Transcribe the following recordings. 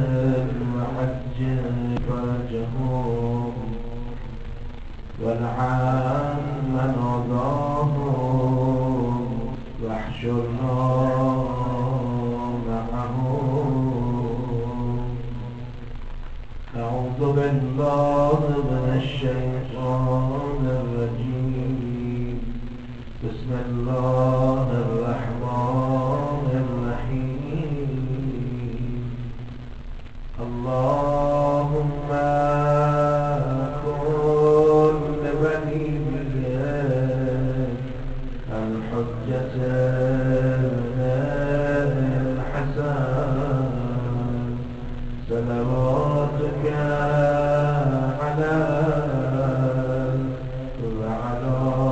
وعجل فرجهم والعن من أضاهم واحشرنا معهم. أعوذ بالله من الشيطان الرجيم. بسم الله الرحمن الرحيم. اللهم كن لوليك الحجة الحسن صلواتك عليه وعلى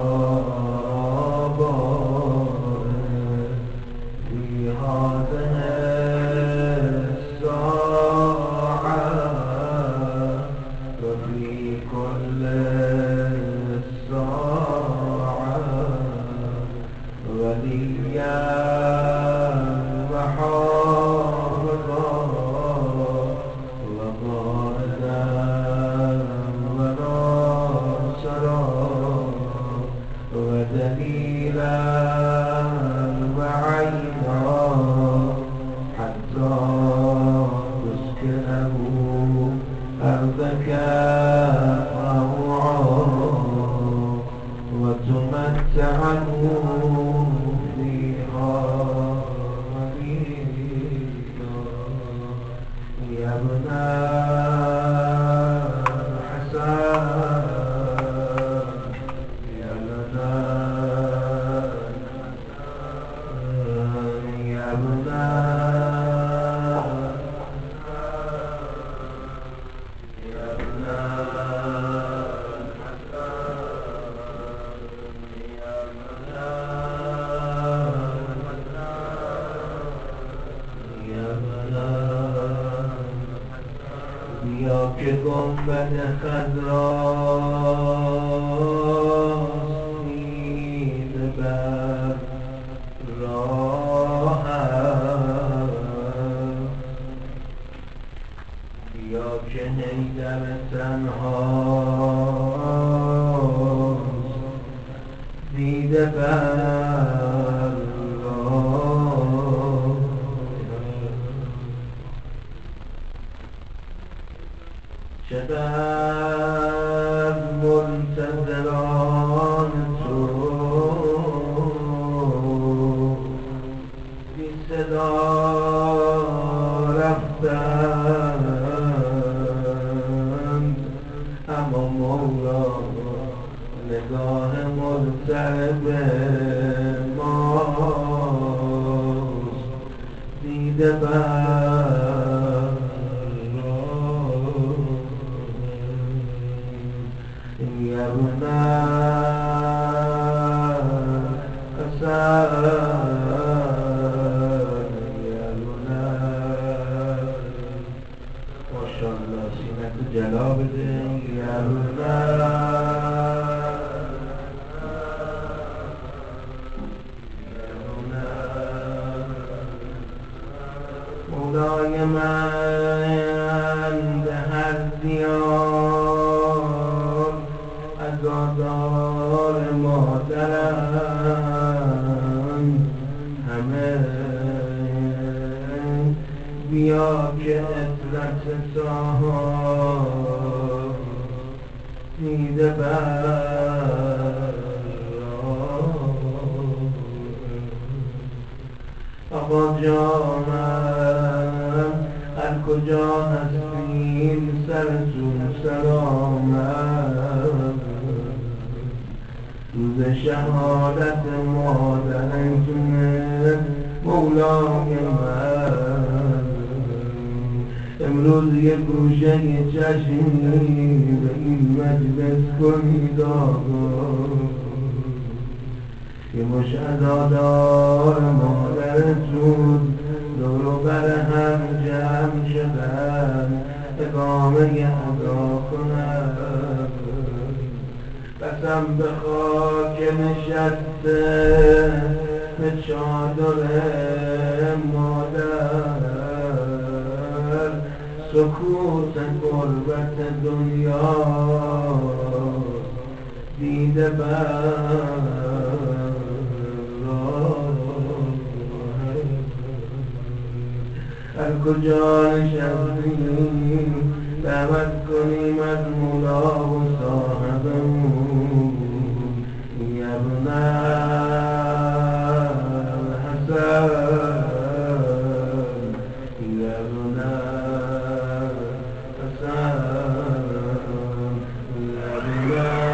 آبائه في هذه الساعة وفي كل الساعة وليا وحافظا وقائدا وناصرا ودليلا وعينا حتى تسكنه أرضك طوعا وتمتعه فيها مديدا. يا ابن الحسن يا ابن يا ابن بیا که گنبد خضراست میده بر راهت. بیا که حیدر تنهاست دیده بر راه. چقدر منتظران تو بی صدا رفتند، اما مولا نگاه مضطرب ماست دیده بر يا ابن الحسن يا ابن ما شاء الله سینت جلا بده. يا ابن مولای من به هر دیار عزادار مادرم همه بیا که عطرت سهار دیده بر آقا جانم هر کجا هستیم سرتون سلامت. روز شهادت مادرتونه مولای من. امروز یه گوشه چشمی به این مجلس کنید آقا. یه مش عزادار مادرتون دور و بر هم جمع شدن اقامه ادا کنن. قسم به خاک نشسته به چادر مادر سکوت قربت دنیا دیده بر هر کجا نشستیم دعوت کنیم از مولا و صاحبمون ابن الحسن ابن الحسن ابن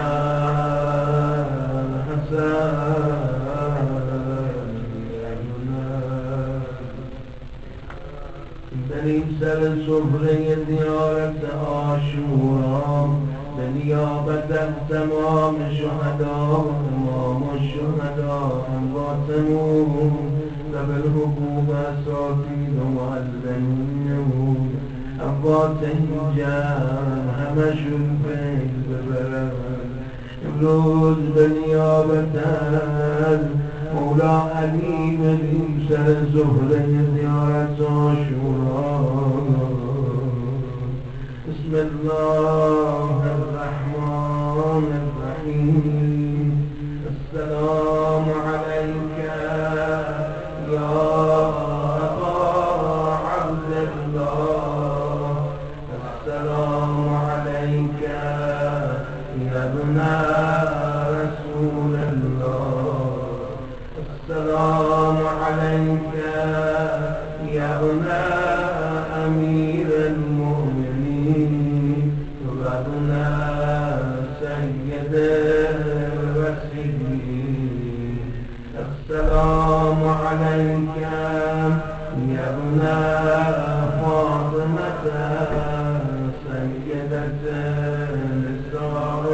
الحسن بریم سر سفره زیارت عاشورا به نیابت از تمام شهدا امام الشهدا امواتمون و بالحقوق اساتید و معلمینمون اموات هیجم همشون فیض ببرن امروز به نیابت از مولا علی بریم سر سفره زیارت عاشورا بسم الله الرحمن الرحيم السلام عليك يا أبا عبد الله السلام عليك يا ابن رسول الله السلام عليك يا ابن أمير المؤمنين وابن سيد الرسولين السلام عليك يا ابن فاطمة سيدة نساء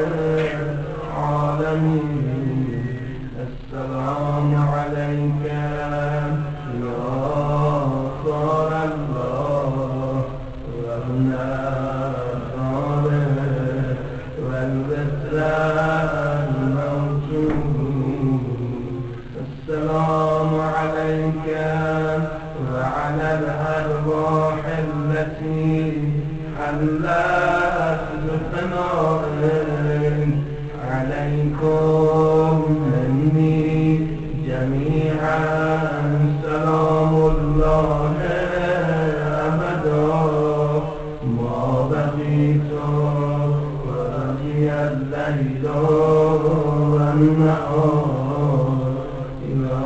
العالمين السلام عليك يا صار الله وابن صالح والبتر الموجود السلام عليك وعلى الأرواح التي حلت بثنائك عليكم مني جميعا سلام الله أبدا ما بقيت ورجي الليل والنهار يا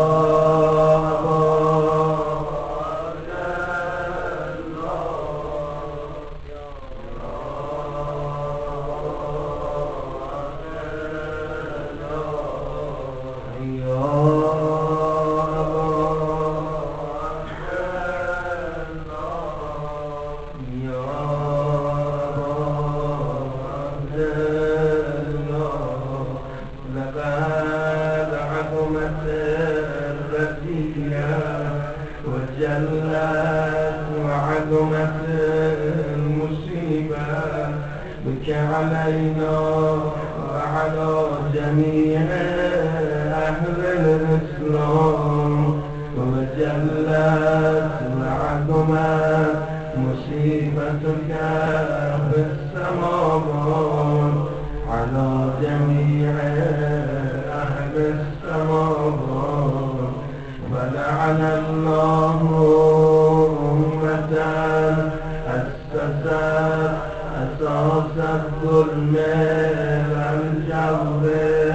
لقد عظمت الرزية وجلت وعظمت المصيبة بك علينا وعلى جميع أهل الإسلام وجلت وعظمت مصيبتك في السماوات على جميع أهل السماوات ولعن الله أمة أسست أساس الظلم والجور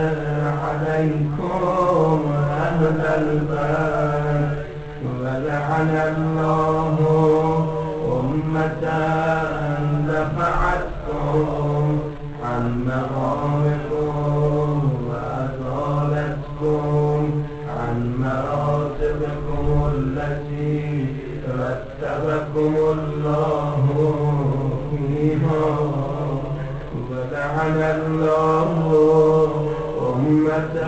عليكم أهل البيت ولعن الله أمة دفعتكم عن مغامركم وأزالتكم عن مراتبكم التي رتبكم الله فيها ولعن الله أمة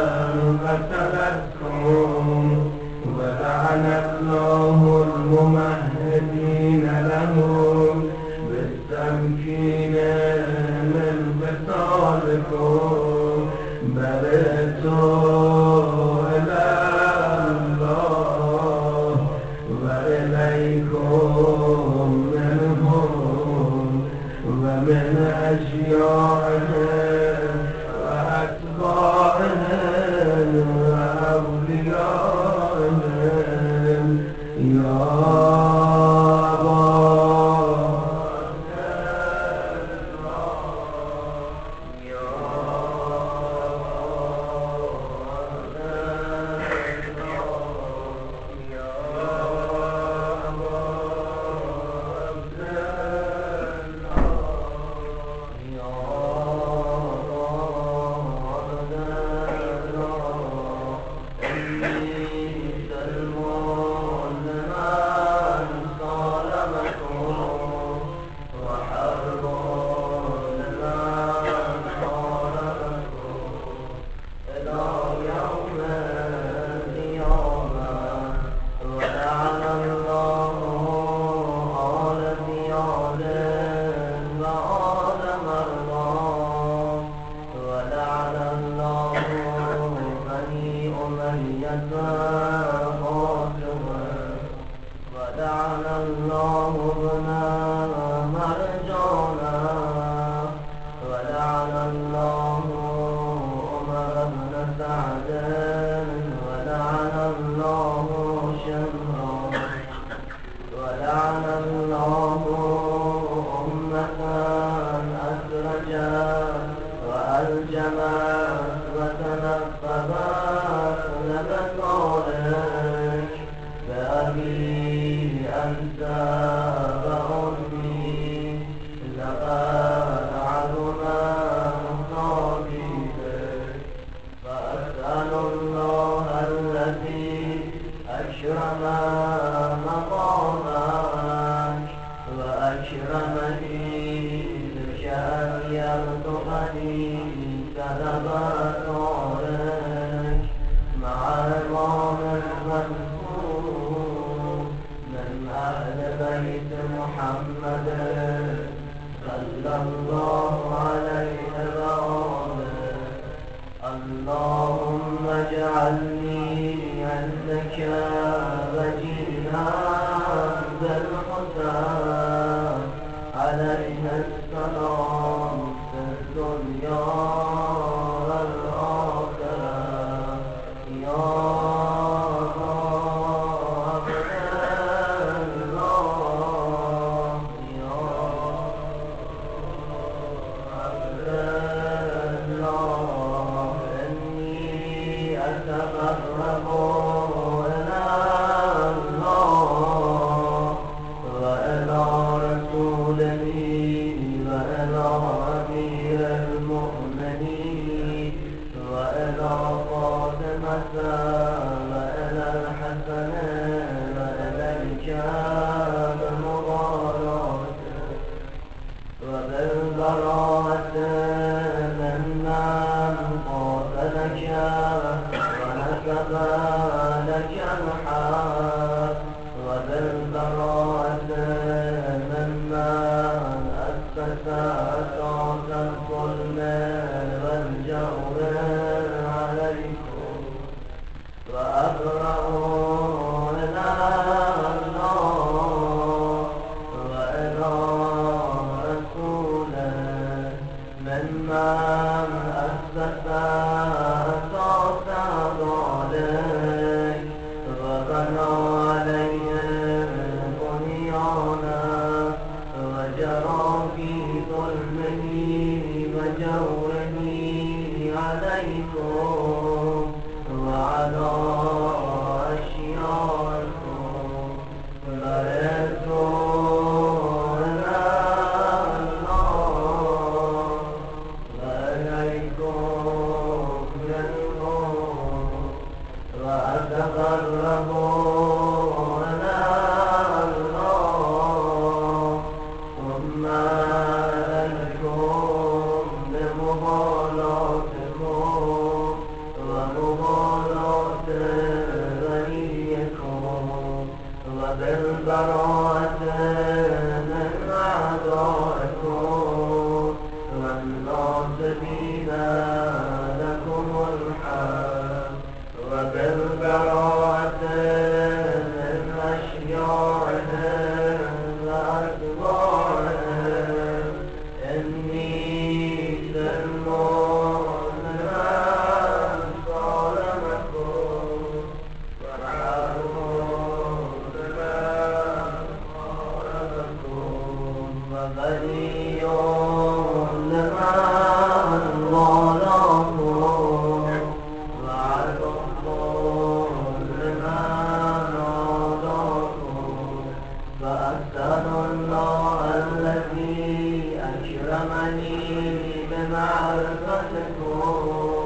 قتلتكم ولعن الله الممهدين لهم بالتمكين من بطالكم برئت إلى الله وإليكم من محمد صلى الله عليه وآله. اللهم اجعلني عندك وجيها ذا الحسن عليه السلام في الدنيا والآخرة. يا وبالبراءة ممن قاتلك ونسب لك الحق. وبالبراءة ممن أسس أساس الظلم والجور عليكم. وأبرأ إلى الله وإلى رسوله ممن أسس أساس ذلك وبنى عليه بنيانا وجرى في ظلمه وجوره عليكم وعلى أشيائكم. فارجعوا إلى الله وإليكم منهم وأتقربوا إلى الله ثم إليكم بمبالاتكم ومبالاة وليكم. وبالبراءة من أعدائكم والناصبين لكم الحق. وبالبراءة من أشياعهم وأتباعهم. إني سلم لمن ظلمكم وعفو لمن خالفكم وبريء لمن ظلمكم وعفو لمن عاداكم. فأسأل الله الذي أكرمني بمعرفتكم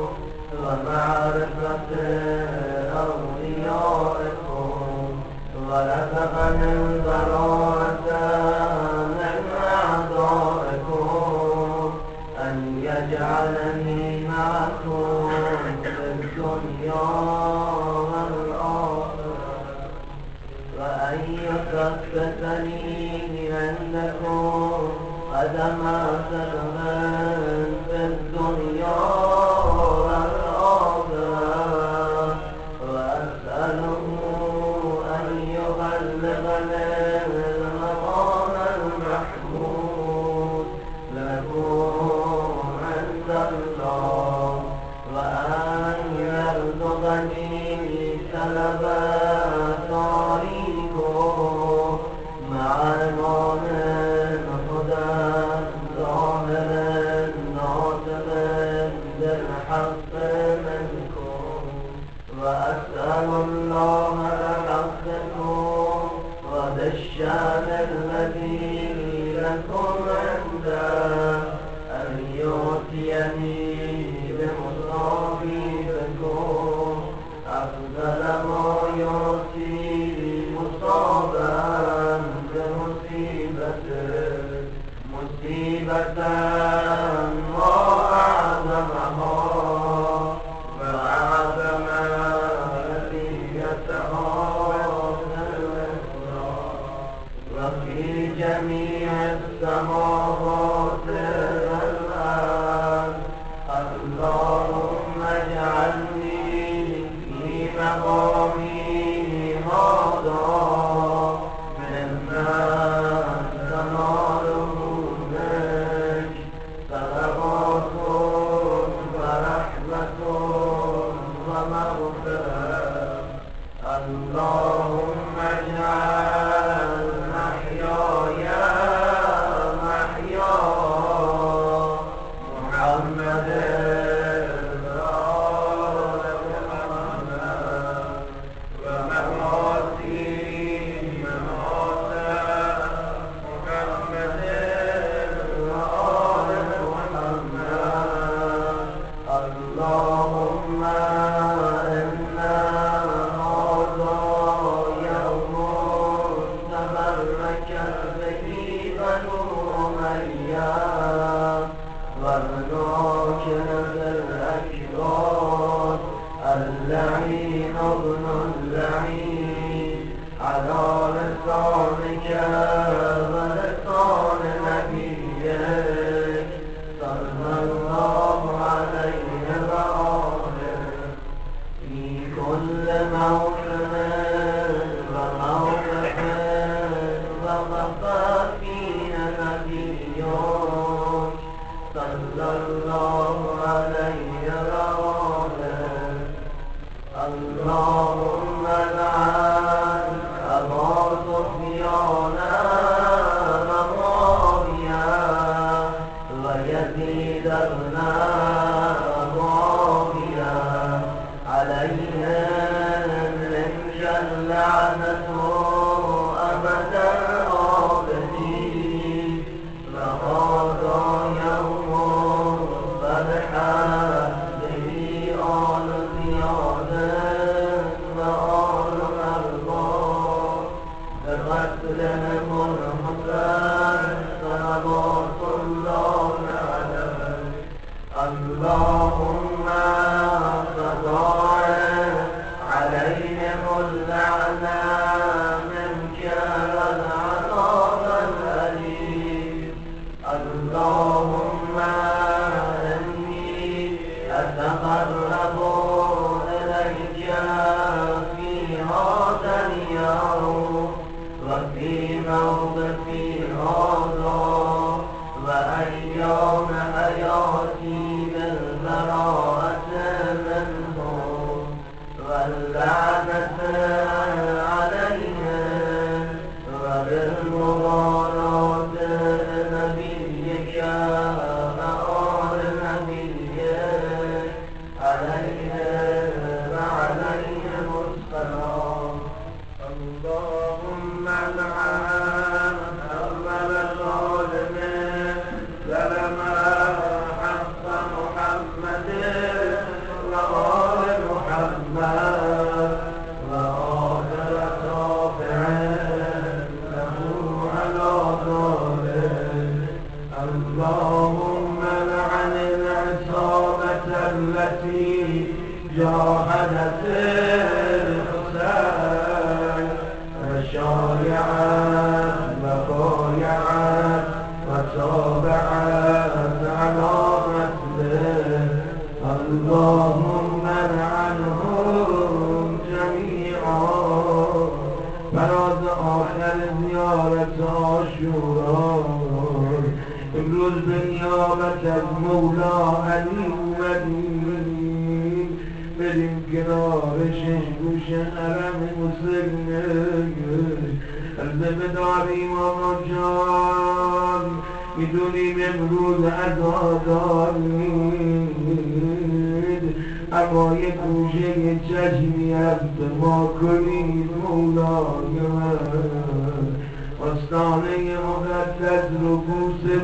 ومعرفة أوليائكم ورزقني البراءة من أعدائكم أن يجعلني معكم في الدنيا والآخرة وأن يثبتني عندكم قدم صدق في الدنيا والآخرة. وأسأله أن يبلغني المقام المحمود لكم عند الله وأن يرزقني سلب طريقه مع إمام هدى ظاهر ناطق بالحق منكم. وأسأل الله بحقكم وبالشان الذي لكم عنده أن يؤتيني بمصابيحكم أفضل ما يؤتي مصابا مصيبة ما أعظمها وأعظم نتيجتها وفي جميع جميع السماوات والأرض اللهم اجعلني في مقامي هذا ممن تناله منك صدقات ورحمة ومغفرة اللهم اجعل محياي محيا محمد وآل محمد ومماتي ممات محمد وآل محمد اللهم إنا هذا يوم تبركت به بنو أمية والناكرة الأكبر اللعين ابن اللعين على لسانك ولسان نبيك صلى الله عليه وآله في كل موطن وموقف ومقام نبيك صلى الله عليه وآله اللهم لعن أبا سفيان ومعاوية ويزيد بن معاوية عليهم اللعنة أبد الآبدين وهذا يوم فرحة به آل زياد وآل أرباب بقتلهم الحسن صلوات الله عليه اللهم تضاعف عليهم اللعنة منك والعذاب الأليم اللهم إني أتقرب إليك في هذا اليوم وفي موقفي هذا وأيام حياتي بالبراءة منهم واللعنة عليهم وبالمباراة لنبيك وآل نبيك عليهم وعليهم السلام اللهم لعن أول ظالم ظلم حق محمد وآل محمد وآخر تابع له على ذلك اللهم لعن العصابة التي جاهدت الحسين وشايعت وبايعت وتابعت على قتله اللهم لعنهم جميعا فراز آخر زیارت عاشورا امروز به نیابت از مولا علی اومدیم بریم کنار شش گوش حرم حسین عرضه بداریم آقا جان میدونیم امروز عزادارید اما یک گوشه چشمی از ما کنید مولای من آستانه مقدس رو بوسه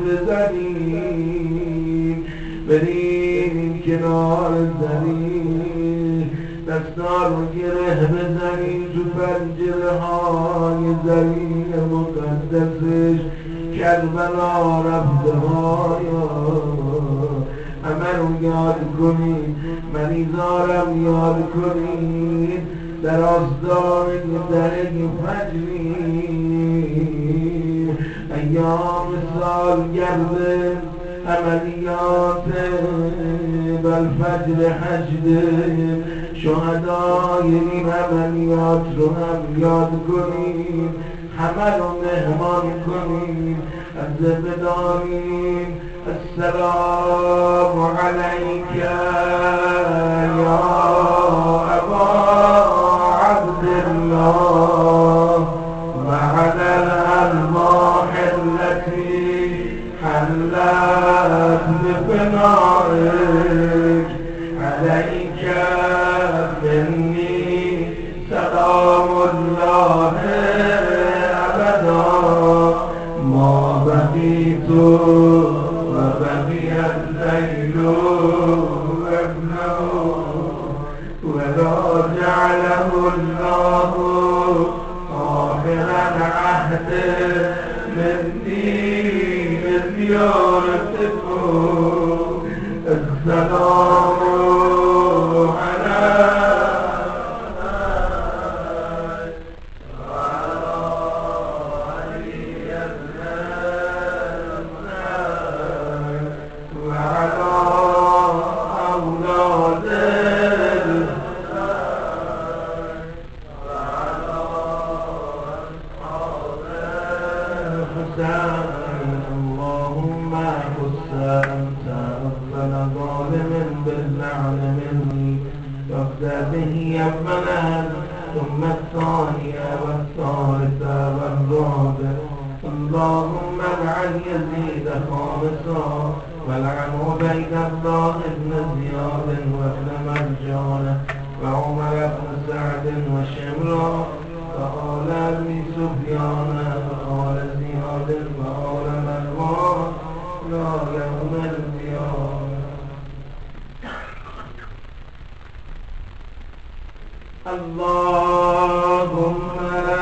بزنیم بریم این کنار زمین دستا رو گره بزنیم تو پنجره های زمین مقدسش کربلا رفته هایا همه رو یاد کنید مریضارم یاد کنید در آستان درگ فجری ایام سالگرد عملیات بالفجر حشد شهدای این عملیات رو هم یاد کنیم، همه رو مهمان کنیم، از بدانیم السلام علیک یا ابا عبدالله وعلى الأرواح التي حلت بفنائك عليك مني سلام الله أبدا ما بقيت وبقي الليل ابنه ولا جعله الله آخر العهد مني إذ يرتب السلام على اللهم خص أنت أفضل ظالم باللعن مني وابدأ به أولا ثم الثانية والثالثة والرابعة اللهم العن يزيد خامسا والعن عبيد الله بن زياد وابن مرجان وعمر بن سعد وشمرا وقال أبي سفيان وقال زياد وقال مروان لا يوم القيامة اللهم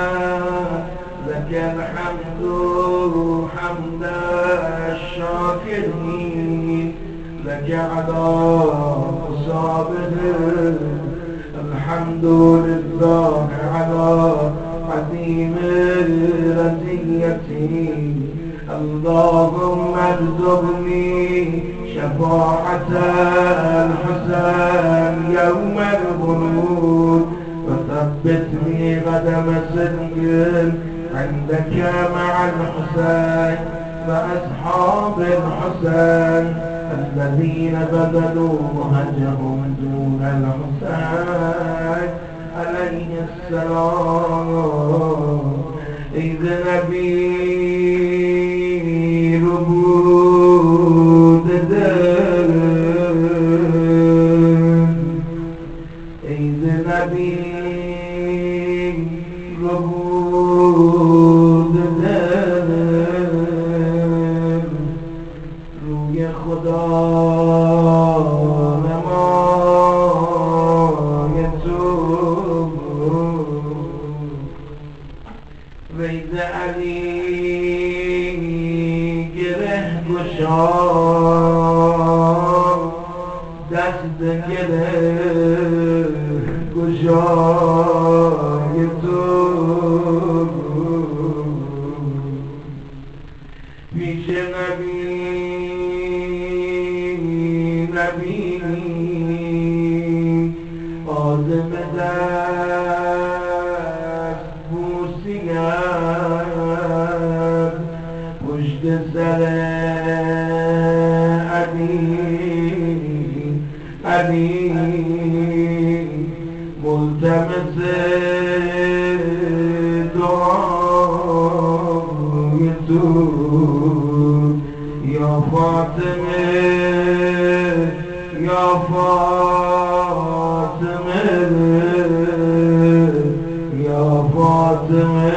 لك الحمد حمد الشاكرين لك عطاء الصابرين الحمد لله على عظيم رزيتي اللهم ارزقني شفاعة الحسين يوم الخلود وثبتني قدم صدق عندك مع الحسين وأصحاب الحسين الذين بذلوا مهجهم دون الحسين عليه السلام إذ نبي ربود دل إذ نبي ربود دل روی خدا نمای تو وید علی گره گشا دست گره گشای تو پیش نبی آدم دست بوسید پشت سر علی ملتمس دعای تو یا فاطمه یا فاطمه یا فاطمه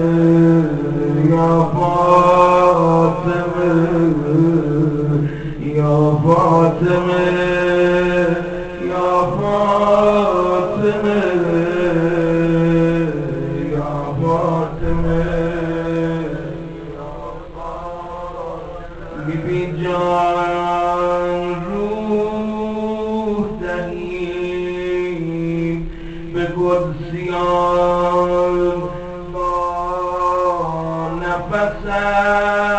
یا فاطمه یا فاطمه یا فاطمه یا فاطمه بی جان روح دهیم به قدسیان با نفسم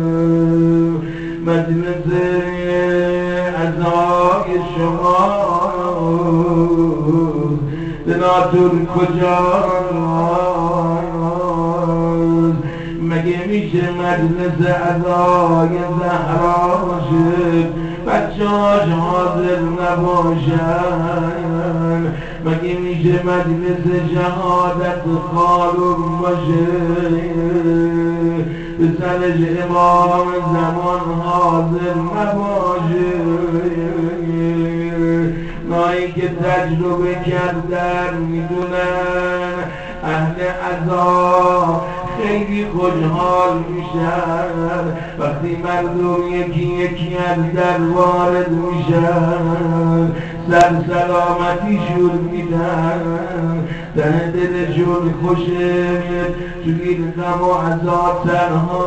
مجلس عزای شما دناتون کجاست؟ مگه میشه مجلس عزای زهرا شد بچه‌هاش حاضر نباشن؟ مگه میشه مجلس شهادت خالق باشه پسرش امام زمان حاضر نباشه؟ نایی که تجربه کردن میدونن اهل عزا خیلی خوشحال میشن وقتی مردم یکی یکی از در وارد میشن، سر سلامتیشون میدن، ته دلشون خوشه توی این غم و عزا تنها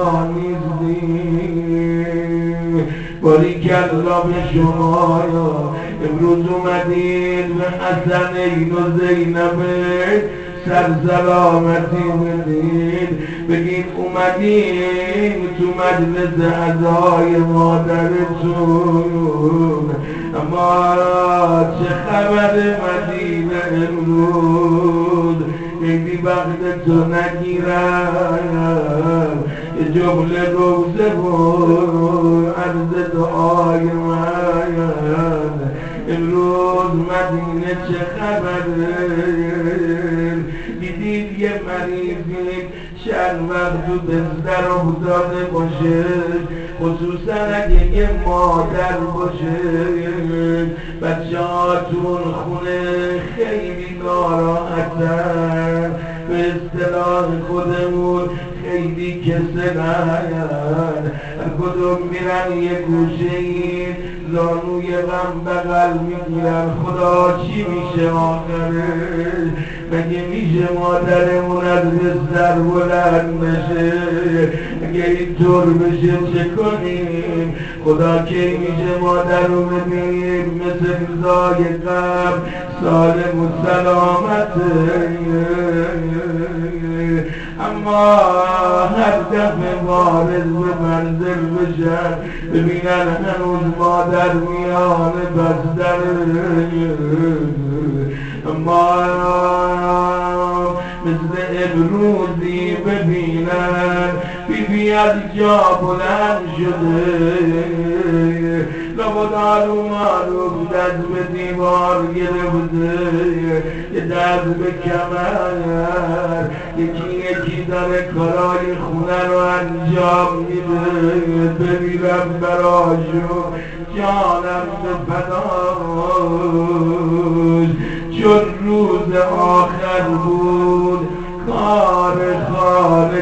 نیستیم. باریکلا به شما امروز اومدین به حسنین و زینبه سر سلامتی بدین، بگین اومدین تو مجلس عزای مادرتون. اما چه خبر مدینه امروز؟ خیلی وقت تو نگیرم یه جمله روزه و عرض دعای من. امروز مدینه چه خبره؟ دیدید یه مریضی چند وقت تو بستر افتاده باشه، خصوصا اگه یه مادر باشه، بچه هاتون خونه خیلی ناراحتن، به اصطلاح خودمون خیلی کسلن، هر کدوم میرن یه گوشه این زانوی غم بغل میگیرن. خدا چی میشه آخره؟ مگه میشه مادرمون از بستر بلند بشه؟ اگه اینطور بشه چه کنیم؟ خدا کی میشه مادر رو ببینیم مثل روزای قبل سالم و سلامته؟ اما هر دفعه وارد به منزل بشن ببینن هنوز مادر میان بستر، اما مثل امروزی ببینن بیبی از جا بلند شده، لابد آروم آروم دست به دیوار گرفته، یه دست به کمر، یکی داره کارای خونه رو انجام میده. بمیرم براشون جانم به فداش، چون روز آخر بود کار خانه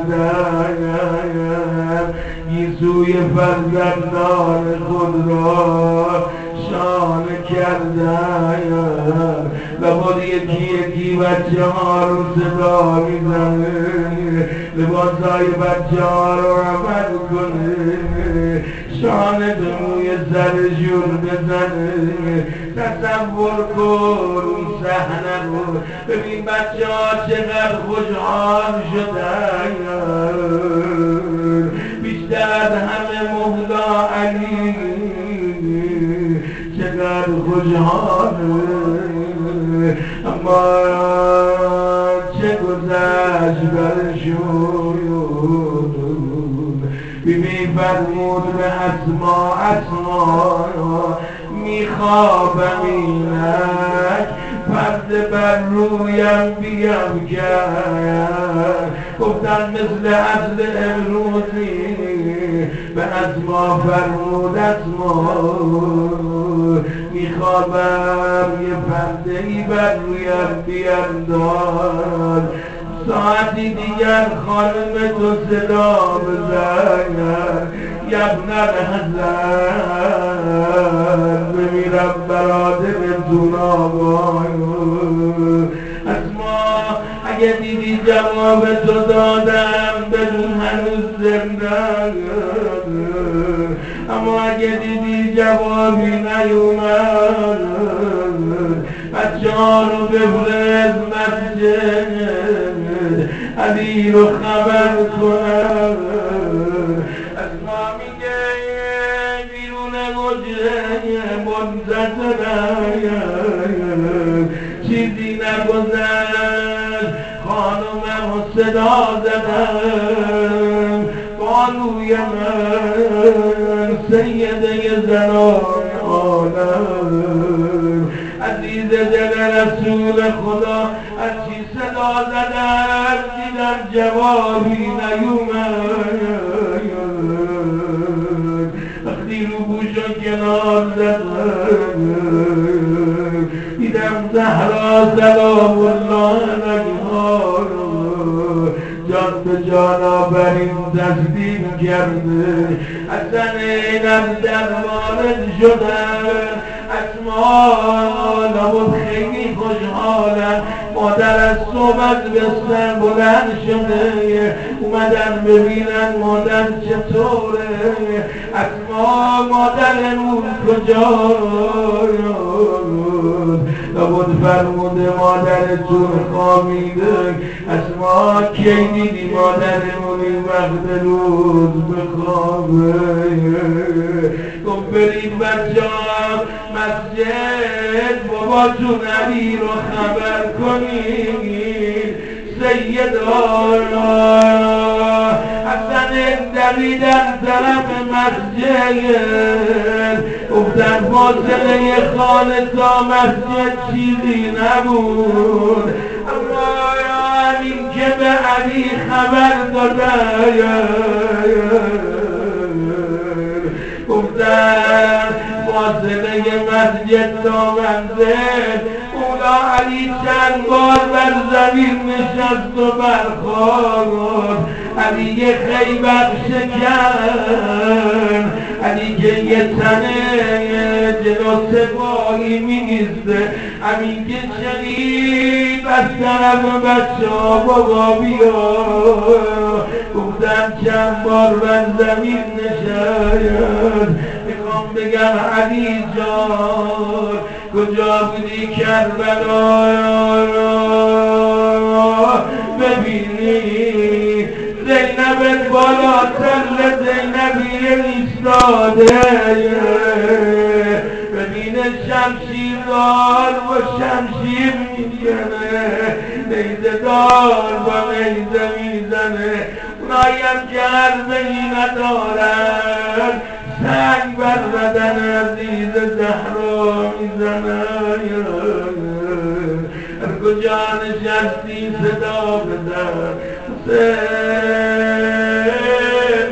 کردن، گیسوی فرزندان خود را شانه کردن. لابد یکی بچه ها رو صدا میزنه، لباسای بچه ها رو عمل کنه، شانه به موی سرشون بزنه. تصور کن این صحنه رو، ببین بچه ها چقدر خوشحال شدن، بیشتر همه مهدا علی چقدر خوشحاله. اما چه گذشت برشون؟ بیبی فرمود به اسما میخوابم اینک پرده بر رویم بیفکن. گفتن مثل اصل امروزی به اسما فرمود اسما میخوابم یه پرده ای بر رویم بینداز، ساعتی دیگر خانم تو صدا بزن یبن الحسن بمیرم برادرتون آقای. اسما اگه دیدی جواب تو دادم بدون هنوز زنده، اما اگه دیدی جوابی نیومد بچه ها رو بفرست مسجد علی رو خبر کنم، ما میگه بیرون گجه منتظرم چیزی نگذشت خانومم صدا زدم بانوی من سیده زنان عالم عزیز دل رسول خدا از چی صدا زدم دیدم جوابی نیومد وقتی رو بوشو کنار زدم دیدم زهرا سلام الله علیها جان به جانا بر این تسلیم کرده اصلا اینم در وارد شدن اسما نبود خیلی خوشحالم مادر از صحبت بستن بلند شده اومدن ببینن مادر چطوره اسما مادرمون کجاست نبود فرموده مادرتون خوابیده اسما کی دیدی مادرمون این وقت روز بخوابه گفت برید بچه ها مسجد باباتون علی رو خبر کنید سیدا حسن دویدن طرف مسجد گفتن فاصله خانه تا مسجد چیزی نبود اما همین که به علی خبر دادن گفتن فاصله مسجد تا منزل اولا علی چند بار بر زمین نشست و برخاست علی یه خیبر شکن علی که یه تنه جلو سپاهی میگیسته همین که شنید از طرف بچه ها بابا بیا گفتم چند بار بر زمین نشست میخوام بگم علی جان کجا بودی کربلا ببینی زینب بالا تل زینبی ایستاده ببینه شمشیر دار و شمشیر میزنه نیزه دار و نیزه میزنه اونایم که عرضهی ندارن سنگ بر بدن عزیز زهرا میزنن هر کجا نشستی صدا بزن حسین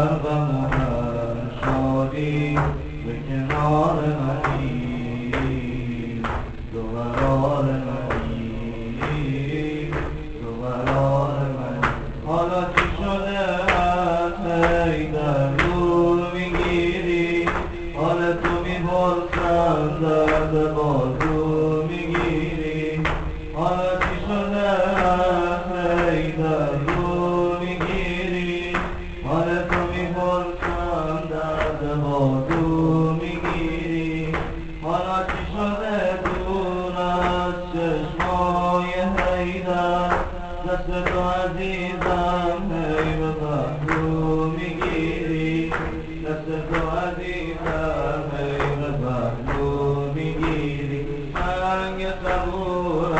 غم و هر شادی به کنار منی تو قرار منی تو قرار منی حالا چی شده ای در رو میگیری حال تو میپرسم درد بازو میگیری حالا چی شده ای در رو میگیری حال تو میپرسم درد بازو میگیری حالا چی شده دور از چشمای حیدر دست تو عزیزم هی به پهلو میگیری دست تو عزیزم هی به پهلو میگیری سنگ صبورم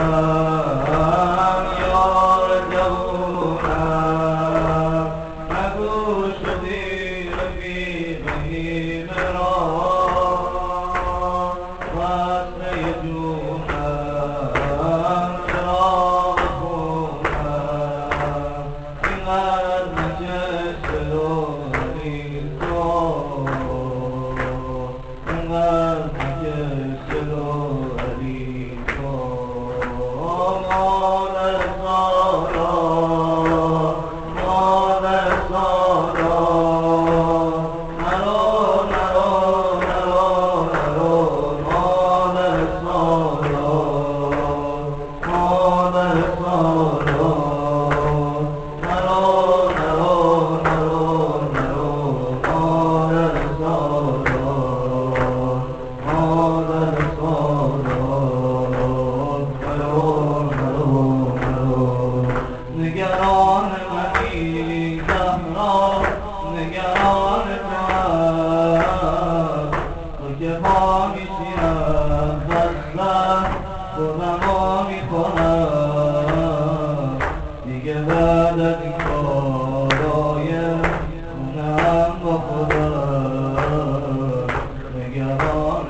یار جوونم نگو شدی رفیقی مرا وصله جونم چرا بخونم اینقدر نچشته داری تو اینقدر نچشته داری تو مادر سارا مادر سارا نرو نرو نرو نرو مادر سارا مادر سارا نرو نرو نرو نرو مادر سارا مادر سارا نرو نرو نرو نگران منی زهرا نگران تو که پا میشینم بستم خودمو میکنم دیگه بعد از این کارای خونم با خدا نگران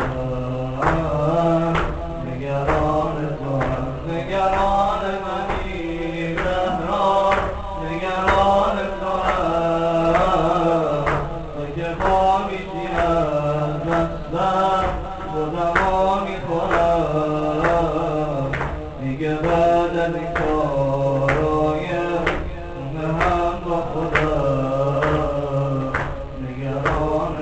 توام نگران توام نگران منی زهرا نگران توام تو که پا میشینم دستم خودمو میخورم دیگه بعد از این کارای خونه هم با خدا نگران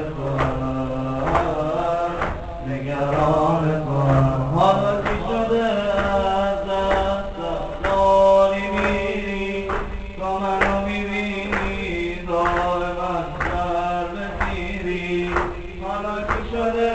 توام نگران توام حالا چی شده از دستم داری میری تو منو میبینی دائما سر بگیری حالا چی شده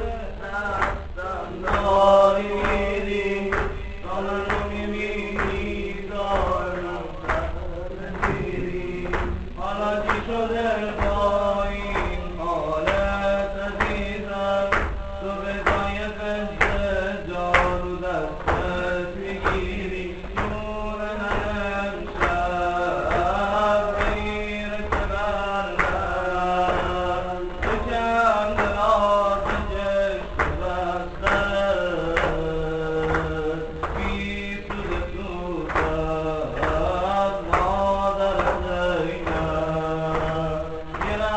دستم داری میری تو منو میبینی دائما سر بگیری حالا چی شده با این حالت عزیزم تو به جای قصه جارو دستت میگیری نور من امشب میرسه بر من بکن دراز چشم بستت میسوزه سوزد مادر زینب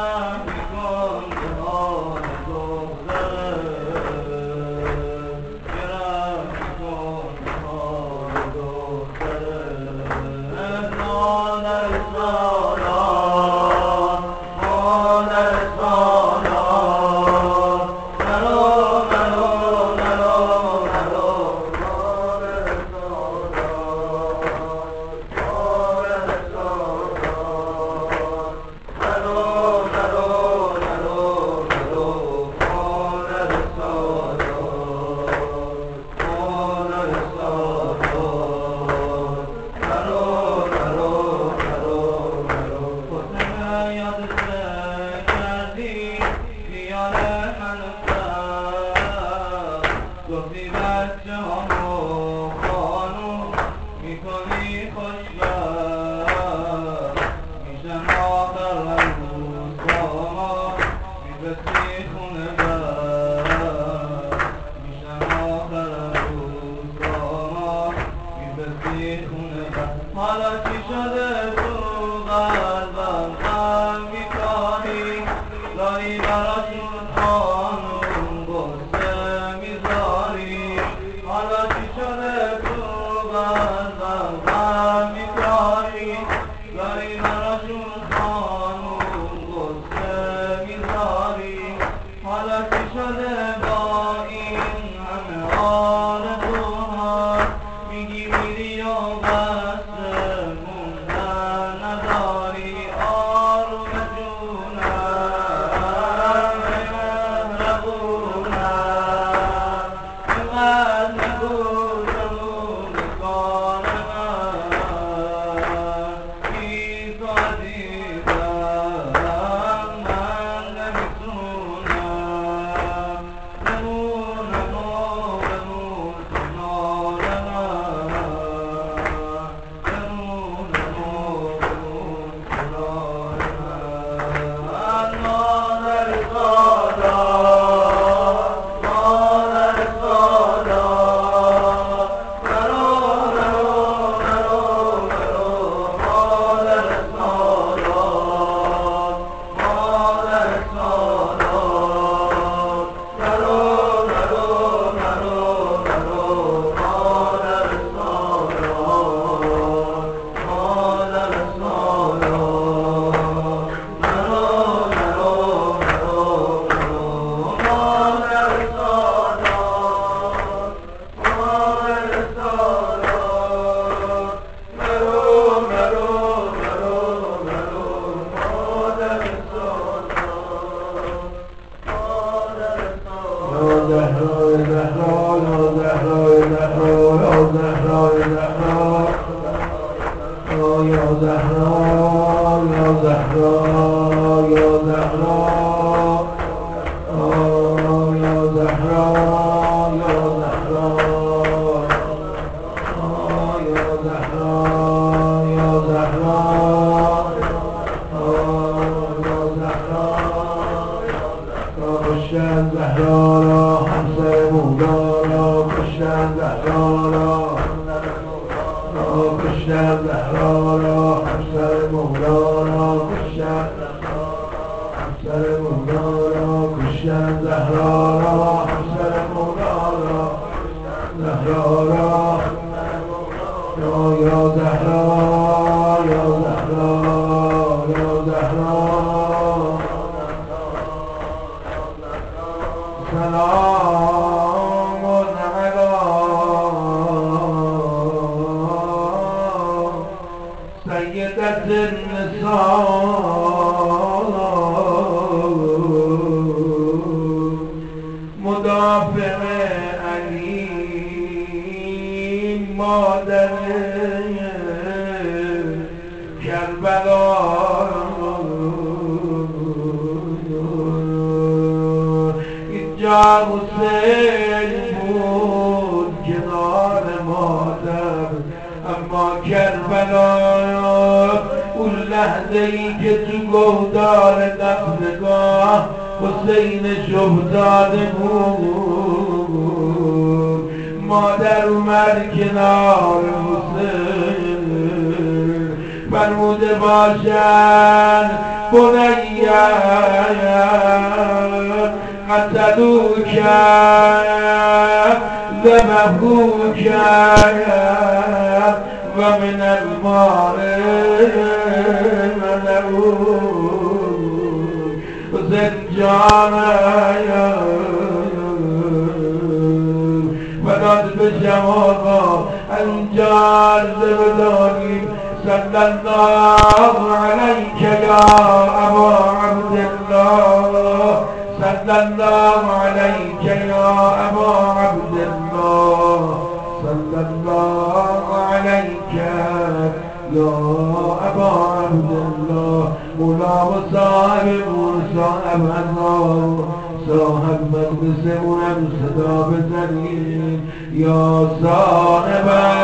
زهرا را همسر مولا را کشتن زهرا را کشتن زهرا را همسر مولا را کشتن همسر مولا را کشتن زهرا را همسر مولا را زهرا را یا زهرا یا زهرا یا زهرا سلام علی سیدة النساء مدافع علی مادر کربلا اینجا حسین بود کنار مادر اما کربلا اون لحظه ای که تو گودال دفنگاه حسین افتاده بود مادر اومد کنار حسین فرموده باشن بنیه قتلوک ذبحوک و من المار زنجانه فداد به جماعه انجال بدانیم صلی الله علیک یا ابا عبدالله صلی الله علیک یا ابا عبدالله صلی الله علیک یا ابا عبدالله مولا و صاحب صاحب الله صاحب مقدسمونم صدا بزنیم یا صاحب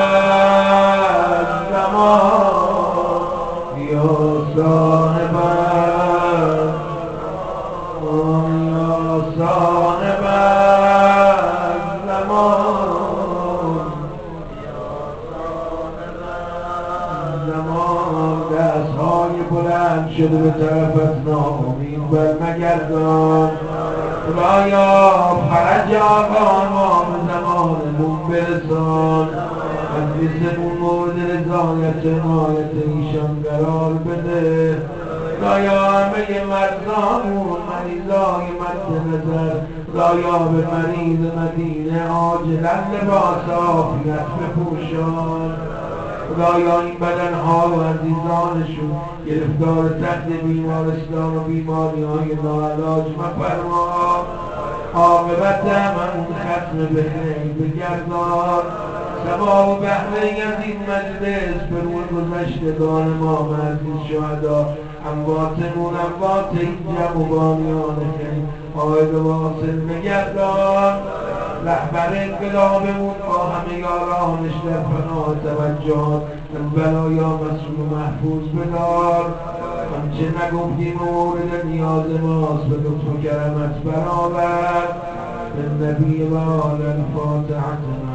الزمان یا صاحب یا صاحب الزمان دستهای بلند شده به طرف از ناامید برمگردان خدایا فرج آقا ما به زمانمون برسان مجلسمون مورد رضایت عنایت ایشان قرار بده خدایا همه مرزامون مریضای مد نظر خدایا به مریض مدینه عاجلا لباس عافیت بپوشان خدایا این بدنها و عزیزانشون گرفتار تحت بیمارستان و بیماری های ناعلاج مفرما عاقبت همون ختم به خیر بگردان ثواب و بهره از این مجلس به روی گذشتگان ما عزیز شهدا امواتمون اموات این جمع و بانیان خیلی قائد و واصل بگردان رهبر انقلابمون با همه یارانش در فنا توجهات از بلایا مسئول و محفوظ بدار آنچه نگفتیم مورد نیاز ماست به لطف و کرمت برآور بالنبی و آل الفاتحة